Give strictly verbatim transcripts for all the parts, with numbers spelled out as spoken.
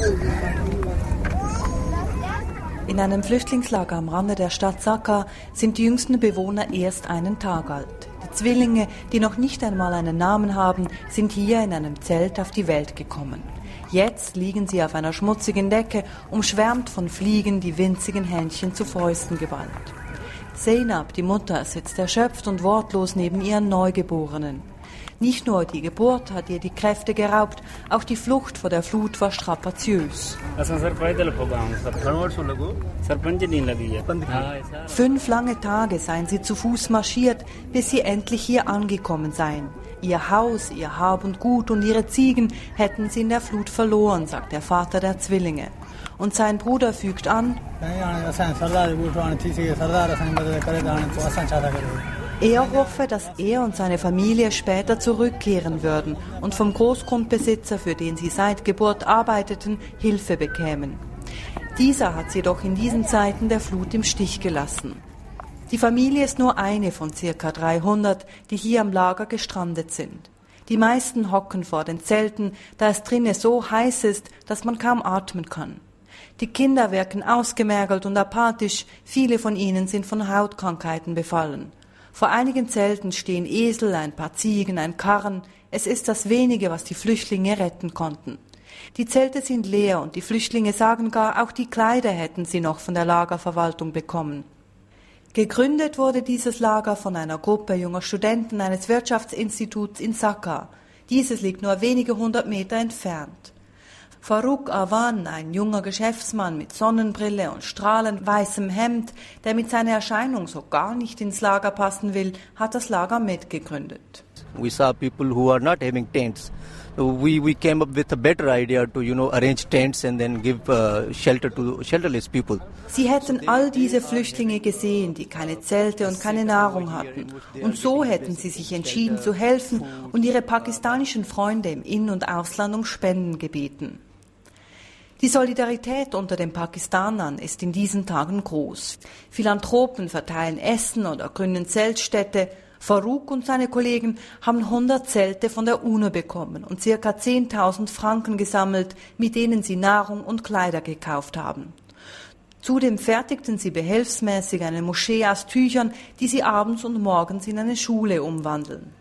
In einem Flüchtlingslager am Rande der Stadt Saqqar sind die jüngsten Bewohner erst einen Tag alt. Die Zwillinge, die noch nicht einmal einen Namen haben, sind hier in einem Zelt auf die Welt gekommen. Jetzt liegen sie auf einer schmutzigen Decke, umschwärmt von Fliegen, die winzigen Händchen zu Fäusten geballt. Zeynab, die Mutter, sitzt erschöpft und wortlos neben ihren Neugeborenen. Nicht nur die Geburt hat ihr die Kräfte geraubt, auch die Flucht vor der Flut war strapaziös. Fünf lange Tage seien sie zu Fuß marschiert, bis sie endlich hier angekommen seien. Ihr Haus, ihr Hab und Gut und ihre Ziegen hätten sie in der Flut verloren, sagt der Vater der Zwillinge. Und sein Bruder fügt an: Er hoffe, dass er und seine Familie später zurückkehren würden und vom Großgrundbesitzer, für den sie seit Geburt arbeiteten, Hilfe bekämen. Dieser hat sie jedoch in diesen Zeiten der Flut im Stich gelassen. Die Familie ist nur eine von circa dreihundert, die hier am Lager gestrandet sind. Die meisten hocken vor den Zelten, da es drinnen so heiß ist, dass man kaum atmen kann. Die Kinder wirken ausgemergelt und apathisch, viele von ihnen sind von Hautkrankheiten befallen. Vor einigen Zelten stehen Esel, ein paar Ziegen, ein Karren. Es ist das Wenige, was die Flüchtlinge retten konnten. Die Zelte sind leer und die Flüchtlinge sagen gar, auch die Kleider hätten sie noch von der Lagerverwaltung bekommen. Gegründet wurde dieses Lager von einer Gruppe junger Studenten eines Wirtschaftsinstituts in Saqqar. Dieses liegt nur wenige hundert Meter entfernt. Farouk Awan, ein junger Geschäftsmann mit Sonnenbrille und strahlend weißem Hemd, der mit seiner Erscheinung so gar nicht ins Lager passen will, hat das Lager mitgegründet. We saw people who are not having tents. So we we came up with a better idea to you know arrange tents and then give uh, shelter to shelterless people. Sie hätten all diese Flüchtlinge gesehen, die keine Zelte und keine Nahrung hatten. Und so hätten sie sich entschieden zu helfen und ihre pakistanischen Freunde im In- und Ausland um Spenden gebeten. Die Solidarität unter den Pakistanern ist in diesen Tagen groß. Philanthropen verteilen Essen oder gründen Zeltstädte. Farouk und seine Kollegen haben hundert Zelte von der UNO bekommen und circa zehntausend Franken gesammelt, mit denen sie Nahrung und Kleider gekauft haben. Zudem fertigten sie behelfsmäßig eine Moschee aus Tüchern, die sie abends und morgens in eine Schule umwandeln.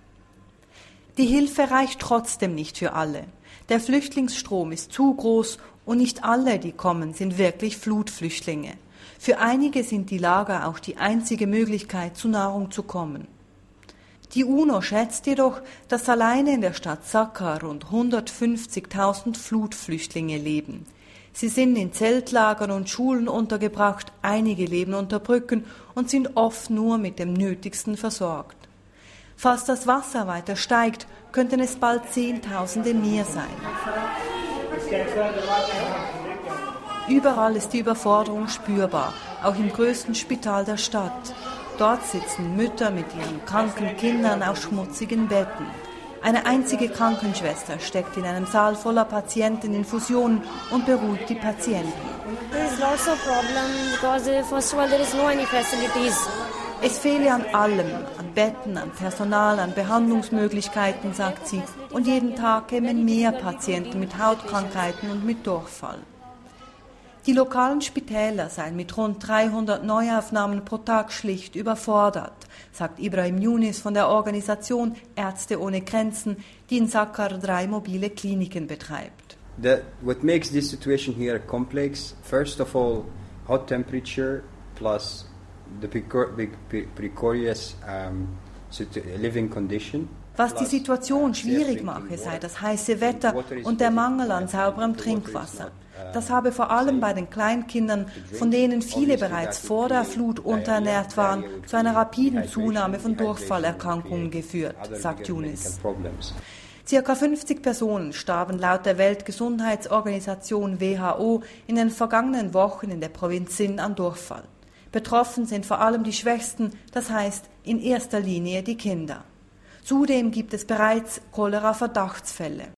Die Hilfe reicht trotzdem nicht für alle. Der Flüchtlingsstrom ist zu groß und nicht alle, die kommen, sind wirklich Flutflüchtlinge. Für einige sind die Lager auch die einzige Möglichkeit, zu Nahrung zu kommen. Die UNO schätzt jedoch, dass alleine in der Stadt Saqqar rund hundertfünfzigtausend Flutflüchtlinge leben. Sie sind in Zeltlagern und Schulen untergebracht, einige leben unter Brücken und sind oft nur mit dem Nötigsten versorgt. Falls das Wasser weiter steigt, könnten es bald Zehntausende mehr sein. Überall ist die Überforderung spürbar, auch im größten Spital der Stadt. Dort sitzen Mütter mit ihren kranken Kindern auf schmutzigen Betten. Eine einzige Krankenschwester steckt in einem Saal voller Patienten Infusionen und beruhigt die Patienten. Es fehle an allem, an Betten, an Personal, an Behandlungsmöglichkeiten, sagt sie. Und jeden Tag kämen mehr Patienten mit Hautkrankheiten und mit Durchfall. Die lokalen Spitäler seien mit rund dreihundert Neuaufnahmen pro Tag schlicht überfordert, sagt Ibrahim Younis von der Organisation Ärzte ohne Grenzen, die in Saqqar drei mobile Kliniken betreibt. The, what makes this situation here complex, first of all, hot temperature plus the precarious um, living condition. Was die Situation schwierig mache, sei das heiße Wetter und der Mangel an sauberem Trinkwasser. Das habe vor allem bei den Kleinkindern, von denen viele bereits vor der Flut unterernährt waren, zu einer rapiden Zunahme von Durchfallerkrankungen geführt, sagt Younis. Circa fünfzig Personen starben laut der Weltgesundheitsorganisation W H O in den vergangenen Wochen in der Provinz Sindh an Durchfall. Betroffen sind vor allem die Schwächsten, das heißt in erster Linie die Kinder. Zudem gibt es bereits Cholera-Verdachtsfälle.